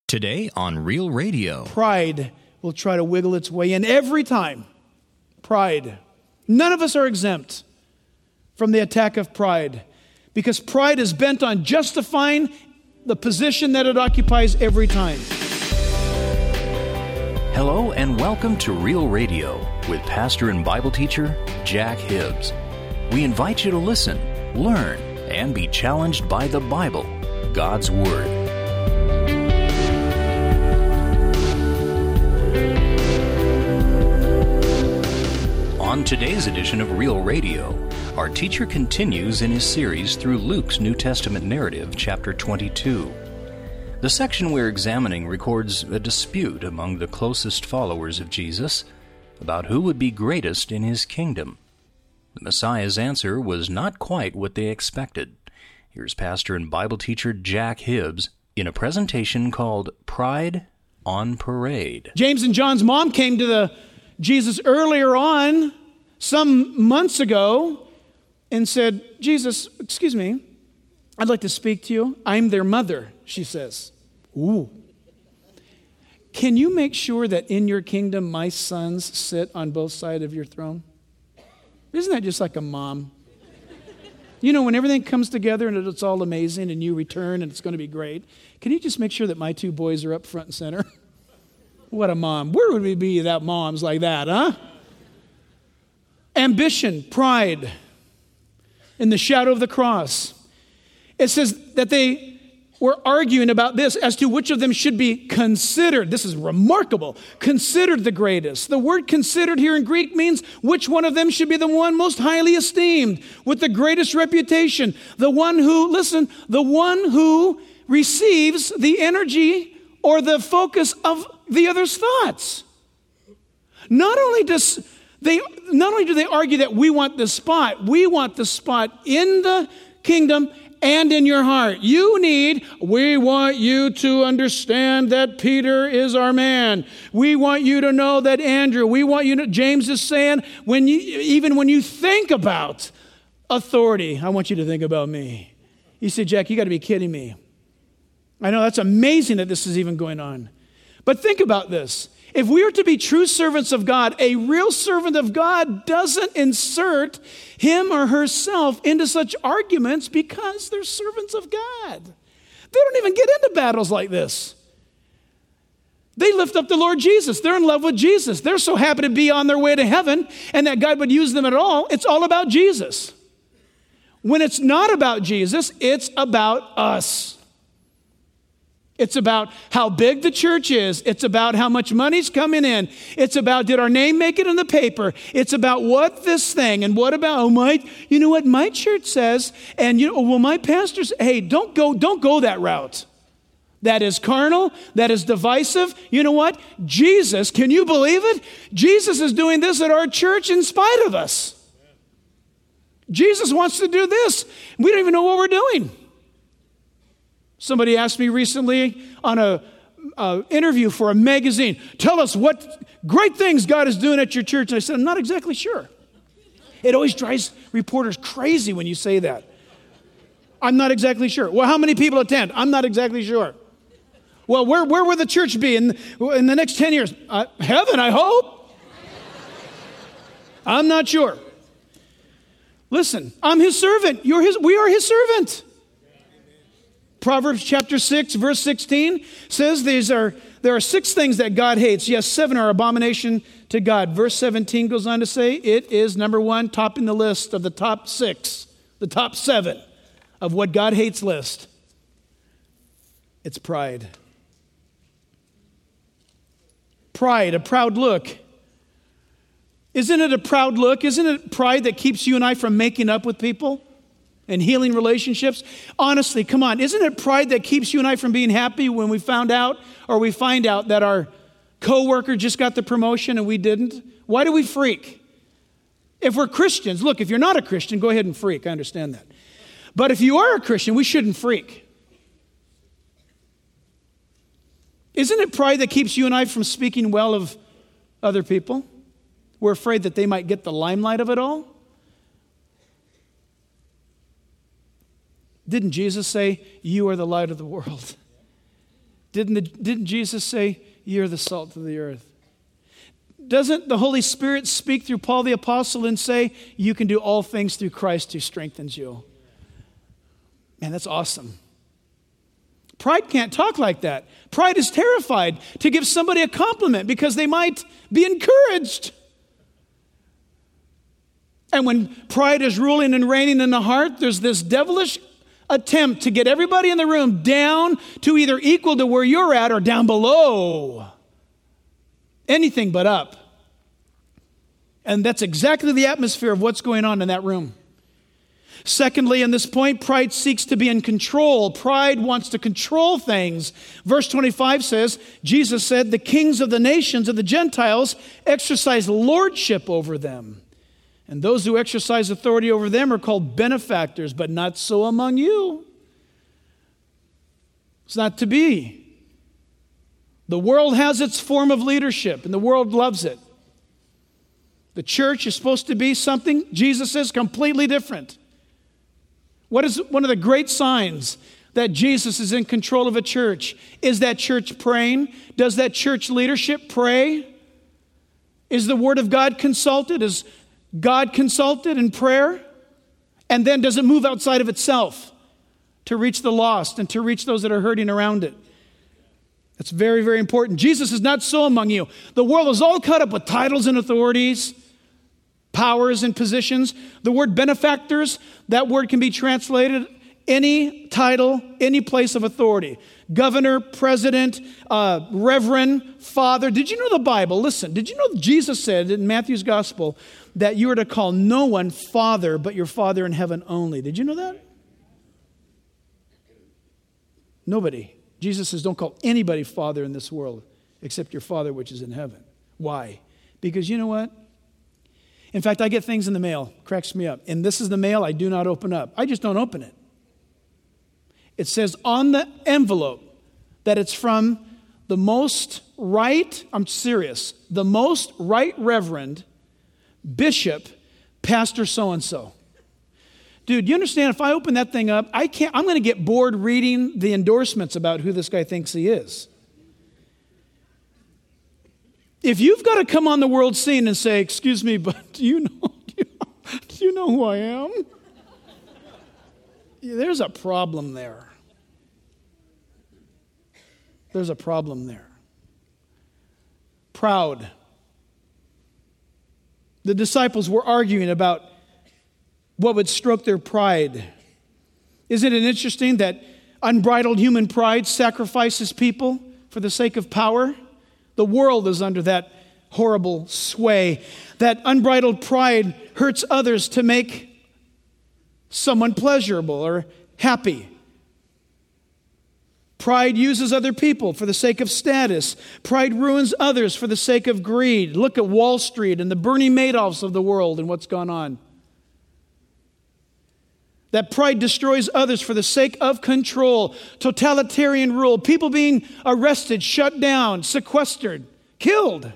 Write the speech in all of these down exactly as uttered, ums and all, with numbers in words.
Today on Real Radio. Pride will try to wiggle its way in every time. Pride. None of us are exempt from the attack of pride, because pride is bent on justifying the position that it occupies every time. Hello and welcome to Real Radio with pastor and Bible teacher Jack Hibbs. We invite you to listen, learn, and be challenged by the Bible, God's Word. On today's edition of Real Radio, our teacher continues in his series through Luke's New Testament narrative, chapter twenty-two. The section we're examining records a dispute among the closest followers of Jesus about who would be greatest in his kingdom. The Messiah's answer was not quite what they expected. Here's pastor and Bible teacher Jack Hibbs in a presentation called Pride on Parade. James and John's mom came to the Jesus earlier on, some months ago, and said, Jesus, excuse me, I'd like to speak to you. I'm their mother, she says. Ooh. Can you make sure that in your kingdom my sons sit on both sides of your throne? Isn't that just like a mom? You know, when everything comes together and it's all amazing and you return and it's going to be great, can you just make sure that my two boys are up front and center? What a mom. Where would we be without moms like that, huh? Ambition, pride, in the shadow of the cross. It says that they were arguing about this as to which of them should be considered. This is remarkable. Considered the greatest. The word considered here in Greek means which one of them should be the one most highly esteemed, with the greatest reputation. The one who, listen, the one who receives the energy or the focus of the other's thoughts. Not only does they, not only do they argue that we want the spot, we want the spot in the kingdom and in your heart. You need, we want you to understand that Peter is our man. We want you to know that Andrew, we want you to, James is saying, when you, even when you think about authority, I want you to think about me. You say, Jack, you got to be kidding me. I know that's amazing that this is even going on. But think about this. If we are to be true servants of God, a real servant of God doesn't insert him or herself into such arguments because they're servants of God. They don't even get into battles like this. They lift up the Lord Jesus. They're in love with Jesus. They're so happy to be on their way to heaven and that God would use them at all. It's all about Jesus. When it's not about Jesus, it's about us. It's about how big the church is. It's about how much money's coming in. It's about, did our name make it in the paper? It's about what this thing and what about, oh, my, you know what my church says, and you know, well, my pastors, hey, don't go, don't go that route. That is carnal. That is divisive. You know what? Jesus, can you believe it? Jesus is doing this at our church in spite of us. Jesus wants to do this. We don't even know what we're doing. Somebody asked me recently on a uh, interview for a magazine, tell us what great things God is doing at your church. And I said, I'm not exactly sure. It always drives reporters crazy when you say that. I'm not exactly sure. Well, how many people attend? I'm not exactly sure. Well, where, where will the church be in, in the next ten years? Uh, heaven, I hope. I'm not sure. Listen, I'm his servant. You're his, we are his servant. Proverbs chapter six, verse sixteen says these are there are six things that God hates. Yes, seven are abomination to God. Verse seventeen goes on to say it is, number one, topping the list of the top six, the top seven of what God hates list. It's pride. Pride, a proud look. Isn't it a proud look? Isn't it pride that keeps you and I from making up with people and healing relationships? Honestly, come on. Isn't it pride that keeps you and I from being happy when we found out or we find out that our coworker just got the promotion and we didn't? Why do we freak? If we're Christians, look, if you're not a Christian, go ahead and freak. I understand that. But if you are a Christian, we shouldn't freak. Isn't it pride that keeps you and I from speaking well of other people? We're afraid that they might get the limelight of it all. Didn't Jesus say, you are the light of the world? Didn't, the, didn't Jesus say, you're the salt of the earth? Doesn't the Holy Spirit speak through Paul the Apostle and say, you can do all things through Christ who strengthens you? Man, that's awesome. Pride can't talk like that. Pride is terrified to give somebody a compliment because they might be encouraged. And when pride is ruling and reigning in the heart, there's this devilish attempt to get everybody in the room down to either equal to where you're at or down below. Anything but up. And that's exactly the atmosphere of what's going on in that room. Secondly, in this point, pride seeks to be in control. Pride wants to control things. Verse twenty-five says, Jesus said, the kings of the nations of the Gentiles exercise lordship over them. And those who exercise authority over them are called benefactors, but not so among you. It's not to be. The world has its form of leadership, and the world loves it. The church is supposed to be something, Jesus says, completely different. What is one of the great signs that Jesus is in control of a church? Is that church praying? Does that church leadership pray? Is the Word of God consulted? Is God consulted in prayer? And then does it move outside of itself to reach the lost and to reach those that are hurting around it? That's very, very important. Jesus is not so among you. The world is all caught up with titles and authorities, powers and positions. The word benefactors, that word can be translated any title, any place of authority. Governor, president, uh, reverend, father. Did you know the Bible? Listen, did you know Jesus said in Matthew's gospel that you are to call no one father but your Father in heaven only? Did you know that? Nobody. Jesus says don't call anybody father in this world except your Father which is in heaven. Why? Because you know what? In fact, I get things in the mail, cracks me up. And this is the mail I do not open up. I just don't open it. It says on the envelope that it's from the most right, I'm serious, the most right reverend, bishop, pastor so-and-so. Dude, you understand if I open that thing up, I can't, I'm going to get bored reading the endorsements about who this guy thinks he is. If you've got to come on the world scene and say, excuse me, but do you know, do you know, do you know who I am? Yeah, there's a problem there. There's a problem there. Proud. The disciples were arguing about what would stroke their pride. Isn't it interesting that unbridled human pride sacrifices people for the sake of power? The world is under that horrible sway. That unbridled pride hurts others to make someone pleasurable or happy. Pride uses other people for the sake of status. Pride ruins others for the sake of greed. Look at Wall Street and the Bernie Madoffs of the world and what's gone on. That pride destroys others for the sake of control, totalitarian rule, people being arrested, shut down, sequestered, killed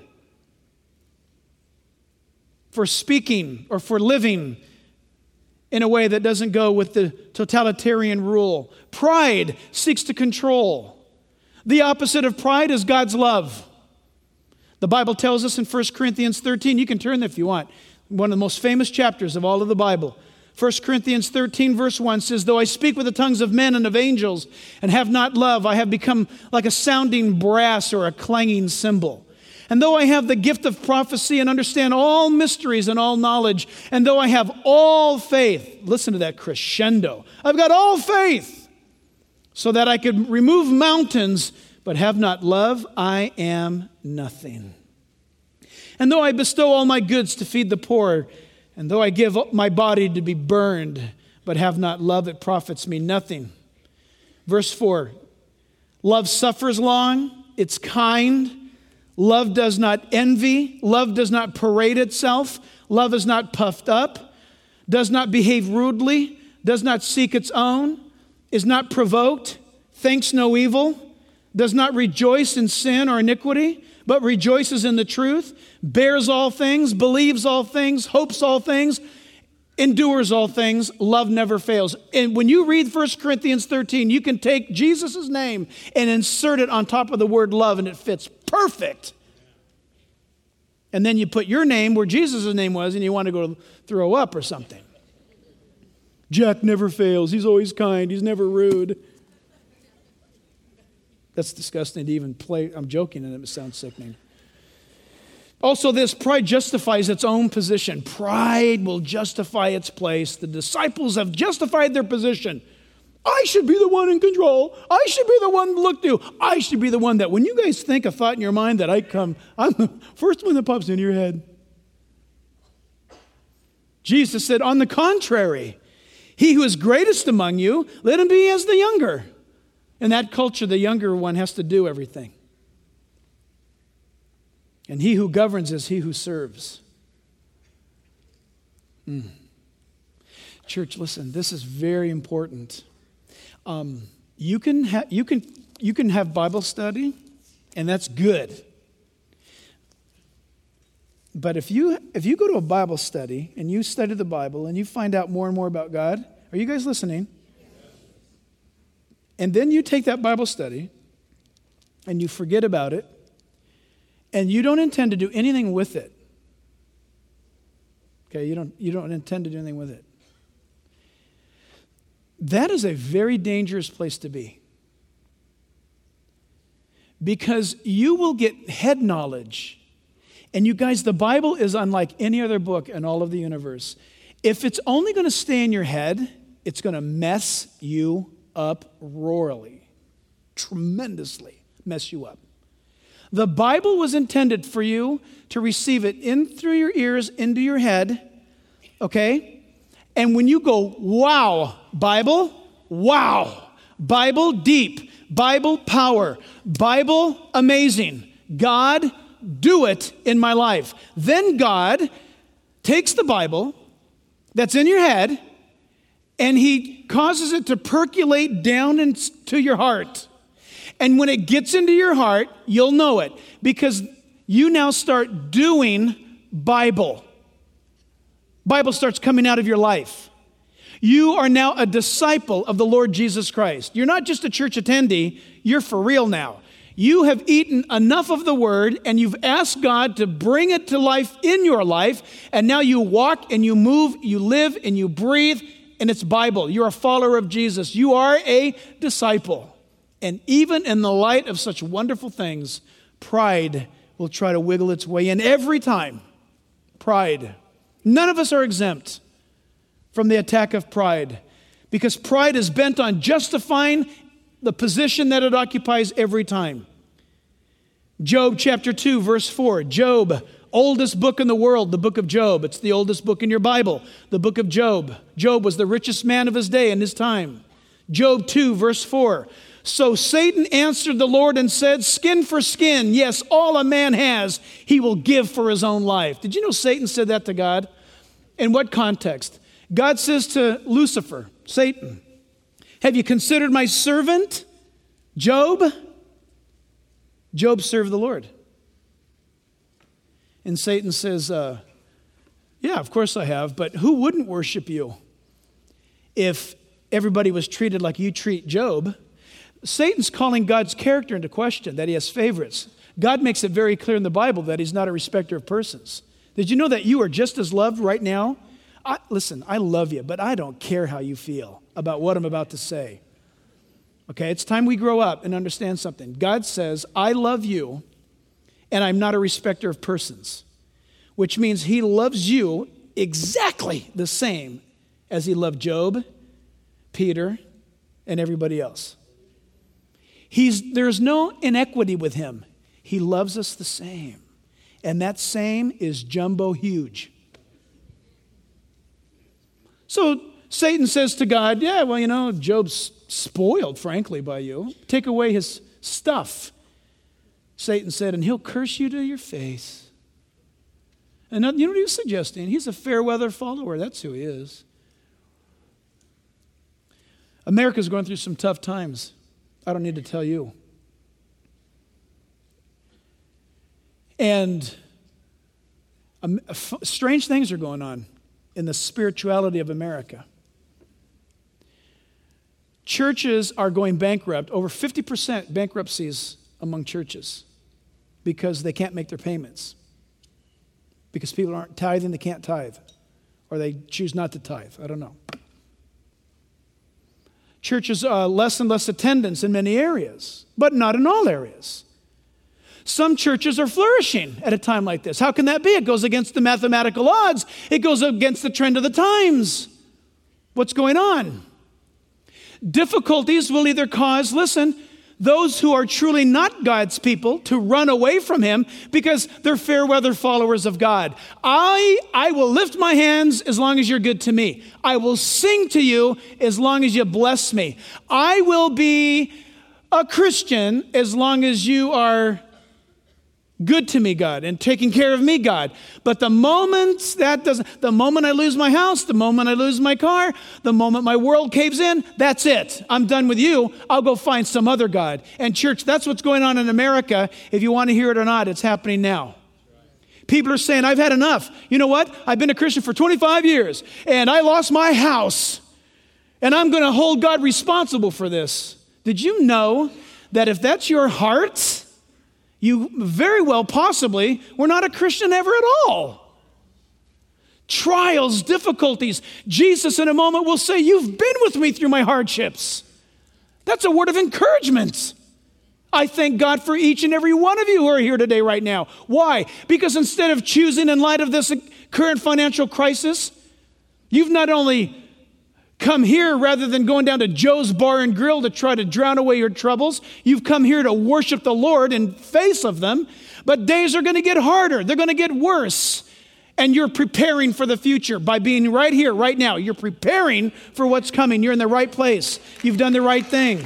for speaking or for living in a way that doesn't go with the totalitarian rule. Pride seeks to control. The opposite of pride is God's love. The Bible tells us in First Corinthians thirteen, you can turn there if you want, one of the most famous chapters of all of the Bible. First Corinthians thirteen verse one says, though I speak with the tongues of men and of angels and have not love, I have become like a sounding brass or a clanging cymbal. And though I have the gift of prophecy and understand all mysteries and all knowledge, and though I have all faith, listen to that crescendo, I've got all faith so that I could remove mountains, but have not love, I am nothing. And though I bestow all my goods to feed the poor, and though I give my body to be burned, but have not love, it profits me nothing. Verse four, love suffers long, it's kind. Love does not envy. Love does not parade itself. Love is not puffed up, does not behave rudely, does not seek its own, is not provoked, thinks no evil, does not rejoice in sin or iniquity, but rejoices in the truth, bears all things, believes all things, hopes all things. endures all things, love never fails. And when you read First Corinthians thirteen, you can take Jesus' name and insert it on top of the word love, and it fits perfect. And then you put your name where Jesus' name was, and you want to go throw up or something. Jack never fails. He's always kind. He's never rude. That's disgusting to even play. I'm joking, and it sounds sickening. Also, this pride justifies its own position. Pride will justify its place. The disciples have justified their position. I should be the one in control. I should be the one to look to. I should be the one that when you guys think a thought in your mind that I come, I'm the first one that pops into your head. Jesus said, on the contrary, he who is greatest among you, let him be as the younger. In that culture, the younger one has to do everything. And he who governs is he who serves. Mm. Church, listen, this is very important. Um, you can ha- you can you can have Bible study, and that's good. But if you if you go to a Bible study and you study the Bible and you find out more and more about God, are you guys listening? And then you take that Bible study and you forget about it, and you don't intend to do anything with it. Okay, you don't you don't intend to do anything with it. That is a very dangerous place to be. Because you will get head knowledge. And you guys, the Bible is unlike any other book in all of the universe. If it's only going to stay in your head, it's going to mess you up royally. Tremendously mess you up. The Bible was intended for you to receive it in through your ears, into your head, okay? And when you go, wow, Bible, wow, Bible deep, Bible power, Bible amazing, God, do it in my life. Then God takes the Bible that's in your head and he causes it to percolate down into your heart. And when it gets into your heart, you'll know it because you now start doing Bible. Bible starts coming out of your life. You are now a disciple of the Lord Jesus Christ. You're not just a church attendee, you're for real now. You have eaten enough of the word and you've asked God to bring it to life in your life, and now you walk and you move, you live and you breathe, and it's Bible. You're a follower of Jesus. You are a disciple. And even in the light of such wonderful things, pride will try to wiggle its way in every time. Pride. None of us are exempt from the attack of pride because pride is bent on justifying the position that it occupies every time. Job chapter two, verse four. Job, oldest book in the world, the book of Job. It's the oldest book in your Bible, the book of Job. Job was the richest man of his day and his time. Job two, verse four. So Satan answered the Lord and said, skin for skin, yes, all a man has, he will give for his own life. Did you know Satan said that to God? In what context? God says to Lucifer, Satan, have you considered my servant, Job? Job served the Lord. And Satan says, uh, yeah, of course I have, but who wouldn't worship you if everybody was treated like you treat Job? Satan's calling God's character into question, that he has favorites. God makes it very clear in the Bible that he's not a respecter of persons. Did you know that you are just as loved right now? I, listen, I love you, but I don't care how you feel about what I'm about to say. Okay, it's time we grow up and understand something. God says, I love you, and I'm not a respecter of persons, which means he loves you exactly the same as he loved Job, Peter, and everybody else. He's, there's no inequity with him. He loves us the same. And that same is jumbo huge. So Satan says to God, yeah, well, you know, Job's spoiled, frankly, by you. Take away his stuff. Satan said, and he'll curse you to your face. And you know what he was suggesting? He's a fair weather follower. That's who he is. America's going through some tough times. I don't need to tell you. And um, f- strange things are going on. in the spirituality of America. Churches are going bankrupt, over fifty percent bankruptcies among churches because they can't make their payments. Because people aren't tithing, they can't tithe. Or they choose not to tithe. I don't know. Churches, uh, less and less attendance in many areas, but not in all areas. Some churches are flourishing at a time like this. How can that be? It goes against the mathematical odds. It goes against the trend of the times. What's going on? Difficulties will either cause, listen, those who are truly not God's people to run away from him because they're fair weather followers of God. I, I will lift my hands as long as you're good to me. I will sing to you as long as you bless me. I will be a Christian as long as you are good to me, God, and taking care of me, God. But the moment that doesn't, the moment I lose my house, the moment I lose my car, the moment my world caves in, that's it. I'm done with you. I'll go find some other God. And church, that's what's going on in America. If you want to hear it or not, it's happening now. People are saying, I've had enough. You know what? I've been a Christian for twenty-five years, and I lost my house, and I'm going to hold God responsible for this. Did you know that if that's your heart, you very well possibly were not a Christian ever at all? Trials, difficulties. Jesus in a moment will say, you've been with me through my hardships. That's a word of encouragement. I thank God for each and every one of you who are here today right now. Why? Because instead of choosing in light of this current financial crisis, you've not only come here rather than going down to Joe's Bar and Grill to try to drown away your troubles. You've come here to worship the Lord in face of them. But days are going to get harder. They're going to get worse. And you're preparing for the future by being right here, right now. You're preparing for what's coming. You're in the right place. You've done the right thing.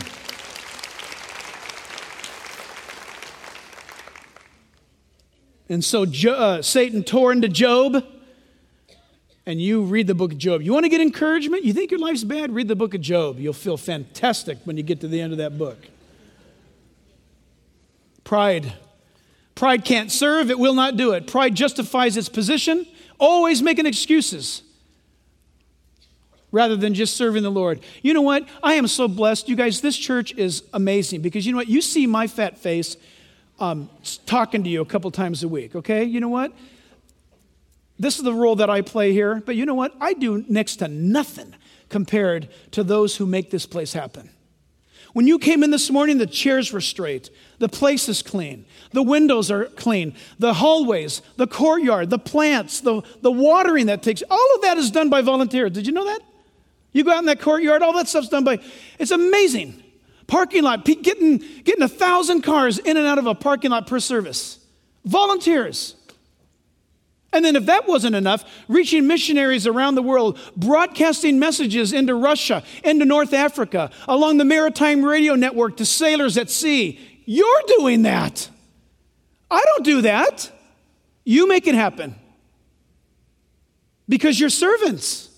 And so Jo- uh, Satan tore into Job. And you read the book of Job. You want to get encouragement? You think your life's bad? Read the book of Job. You'll feel fantastic when you get to the end of that book. Pride. Pride can't serve. It will not do it. Pride justifies its position, always making excuses rather than just serving the Lord. You know what? I am so blessed. You guys, this church is amazing because you know what? You see my fat face um, talking to you a couple times a week, okay? You know what? This is the role that I play here, but you know what? I do next to nothing compared to those who make this place happen. When you came in this morning, the chairs were straight, the place is clean, the windows are clean, the hallways, the courtyard, the plants, the, the watering that takes, all of that is done by volunteers. Did you know that? You go out in that courtyard, all that stuff's done by, it's amazing. Parking lot, getting, getting a thousand cars in and out of a parking lot per service. Volunteers. And then if that wasn't enough, reaching missionaries around the world, broadcasting messages into Russia, into North Africa, along the maritime radio network to sailors at sea. You're doing that. I don't do that. You make it happen. Because you're servants.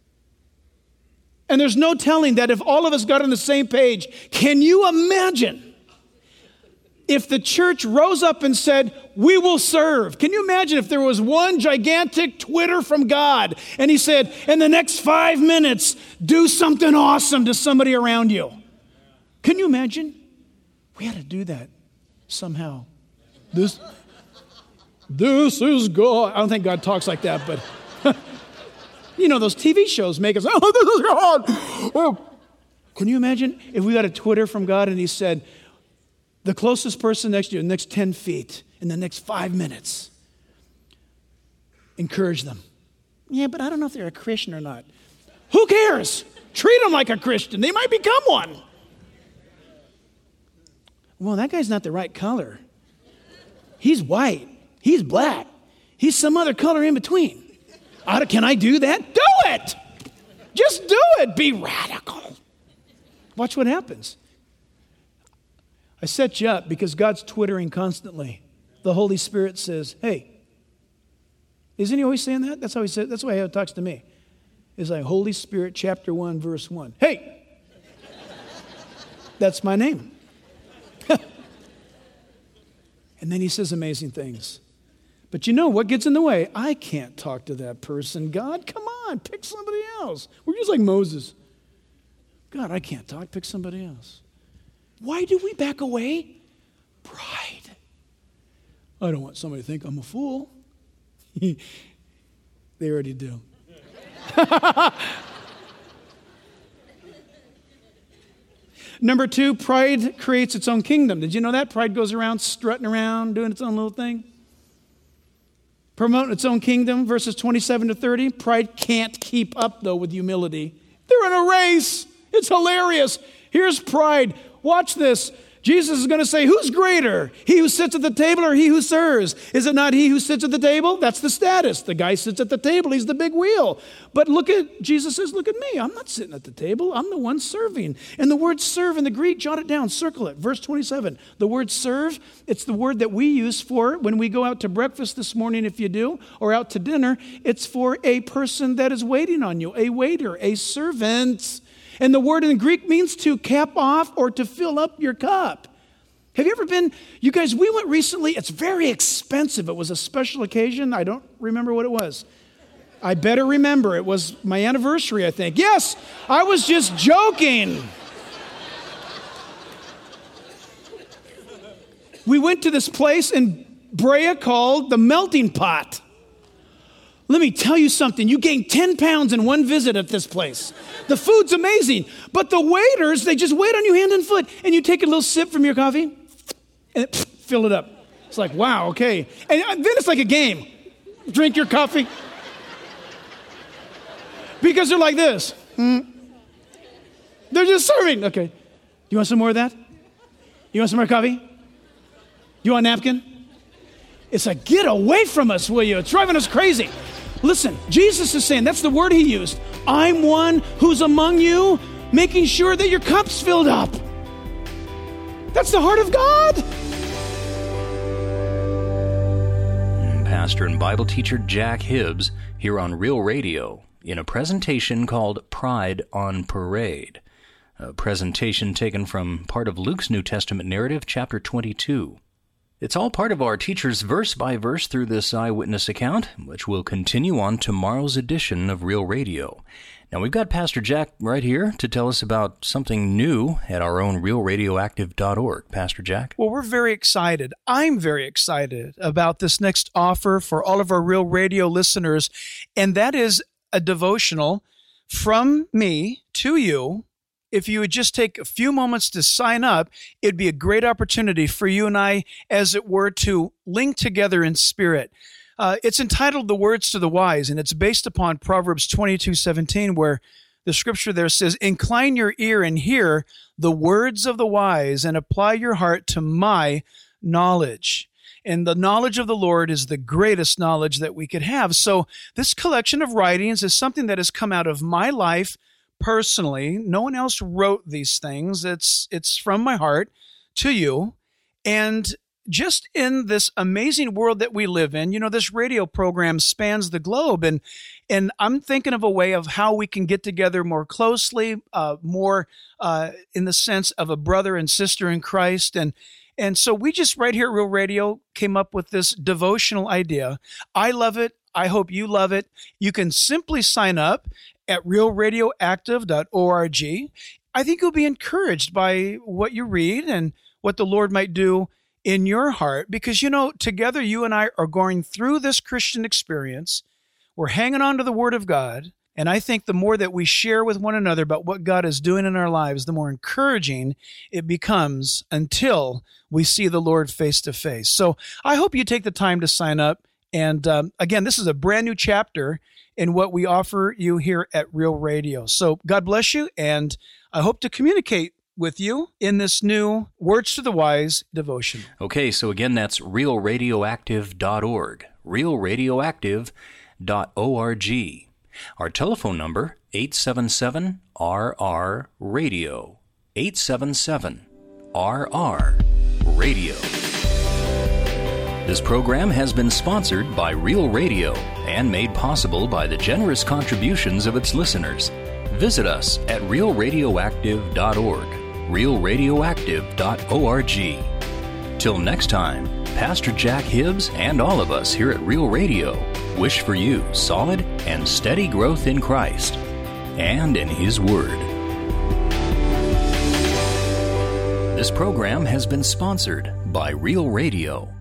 And there's no telling that if all of us got on the same page, can you imagine if the church rose up and said, we will serve? Can you imagine if there was one gigantic Twitter from God and he said, in the next five minutes, do something awesome to somebody around you? Can you imagine? We had to do that somehow. This, this is God. I don't think God talks like that, but you know, those T V shows make us, oh, this is God. Oh. Can you imagine if we got a Twitter from God and he said, the closest person next to you, the next ten feet, in the next five minutes, encourage them. Yeah, but I don't know if they're a Christian or not. Who cares? Treat them like a Christian. They might become one. Well, that guy's not the right color. He's white. He's black. He's some other color in between. I, can I do that? Do it. Just do it. Be radical. Watch what happens. I set you up because God's twittering constantly. The Holy Spirit says, hey, isn't he always saying that? That's how he said. That's why he talks to me. It's like Holy Spirit, chapter one, verse one. Hey, that's my name. And then he says amazing things. But you know what gets in the way? I can't talk to that person. God, come on, pick somebody else. We're just like Moses. God, I can't talk, pick somebody else. Why do we back away? Pride. I don't want somebody to think I'm a fool. They already do. Number two, pride creates its own kingdom. Did you know that? Pride goes around strutting around, doing its own little thing. Promoting its own kingdom, verses twenty-seven to thirty. Pride can't keep up, though, with humility. They're in a race. It's hilarious. Here's pride. Watch this. Jesus is going to say, who's greater? He who sits at the table or he who serves? Is it not he who sits at the table? That's the status. The guy sits at the table. He's the big wheel. But look at, Jesus says, look at me. I'm not sitting at the table. I'm the one serving. And the word serve in the Greek, jot it down, circle it. Verse twenty-seven. The word serve, it's the word that we use for when we go out to breakfast this morning, if you do, or out to dinner. It's for a person that is waiting on you, a waiter, a servant. And the word in Greek means to cap off or to fill up your cup. Have you ever been, you guys, we went recently, it's very expensive. It was a special occasion. I don't remember what it was. I better remember. It was my anniversary, I think. Yes, I was just joking. We went to this place in Brea called the Melting Pot. Let me tell you something. You gain ten pounds in one visit at this place. The food's amazing. But the waiters, they just wait on you hand and foot. And you take a little sip from your coffee and it, fill it up. It's like, wow, okay. And then it's like a game. Drink your coffee. Because they're like this. Mm. They're just serving. Okay. You want some more of that? You want some more coffee? You want a napkin? It's like, get away from us, will you? It's driving us crazy. Listen, Jesus is saying, that's the word he used. I'm one who's among you, making sure that your cup's filled up. That's the heart of God. Pastor and Bible teacher Jack Hibbs here on Real Radio in a presentation called Pride on Parade. A presentation taken from part of Luke's New Testament narrative, chapter twenty-two. It's all part of our teacher's verse-by-verse through this eyewitness account, which will continue on tomorrow's edition of Real Radio. Now, we've got Pastor Jack right here to tell us about something new at our own real radioactive dot org. Pastor Jack? Well, we're very excited. I'm very excited about this next offer for all of our Real Radio listeners, and that is a devotional from me to you. If you would just take a few moments to sign up, it'd be a great opportunity for you and I, as it were, to link together in spirit. Uh, it's entitled The Words to the Wise, and it's based upon Proverbs twenty-two seventeen, where the scripture there says, incline your ear and hear the words of the wise, and apply your heart to my knowledge. And the knowledge of the Lord is the greatest knowledge that we could have. So this collection of writings is something that has come out of my life personally. No one else wrote these things. It's it's from my heart to you. And just in this amazing world that we live in, you know, this radio program spans the globe. And and I'm thinking of a way of how we can get together more closely, uh, more uh, in the sense of a brother and sister in Christ. And and so we just right here at Real Radio came up with this devotional idea. I love it. I hope you love it. You can simply sign up at real radioactive dot org. I think you'll be encouraged by what you read and what the Lord might do in your heart, because, you know, together you and I are going through this Christian experience. We're hanging on to the Word of God, and I think the more that we share with one another about what God is doing in our lives, the more encouraging it becomes until we see the Lord face to face. So I hope you take the time to sign up. And um, again, this is a brand new chapter in what we offer you here at Real Radio. So God bless you, and I hope to communicate with you in this new Words to the Wise devotion. Okay, so again, that's real radioactive dot org, real radioactive dot org. Our telephone number, eight seven seven R R radio, eight seven seven R R radio. This program has been sponsored by Real Radio and made possible by the generous contributions of its listeners. Visit us at real radioactive dot org, real radioactive dot org. Till next time, Pastor Jack Hibbs and all of us here at Real Radio wish for you solid and steady growth in Christ and in His Word. This program has been sponsored by Real Radio.